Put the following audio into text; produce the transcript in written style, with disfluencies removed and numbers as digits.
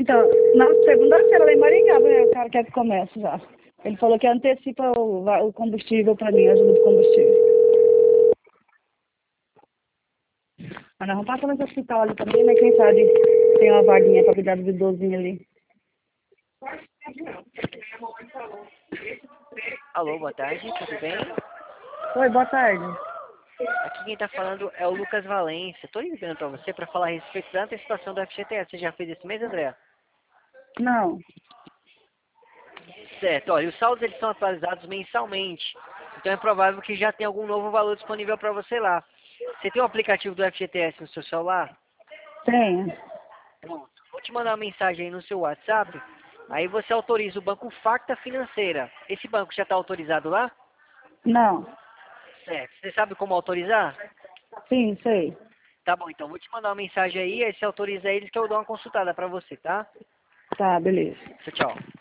Então, na segunda-feira lá em Maringá, o cara quer que comece já. Ele falou que antecipa o combustível para mim, ajuda de combustível. Mas nós vamos passar nesse hospital ali também, né? Quem sabe tem uma vaguinha para cuidar do idosinho ali. Alô, boa tarde, tudo bem? Oi, boa tarde. Aqui quem tá falando é o Lucas Valência. Tô ligando pra você pra falar a respeito da antecipação do FGTS. Você já fez esse mês, André? Não, Certo, olha, os saldos eles são atualizados mensalmente. Então é provável que já tenha algum novo valor disponível para você lá. Você tem o aplicativo do FGTS no seu celular? tenho. Pronto. Vou te mandar uma mensagem aí no seu WhatsApp. Aí você autoriza o Banco Facta Financeira. Esse banco já está autorizado lá? Não. Certo. Você sabe como autorizar? Sim, sei. Tá bom, então vou te mandar uma mensagem aí. Aí você autoriza eles que eu dou uma consultada para você, tá? Tá, beleza. Tchau, tchau.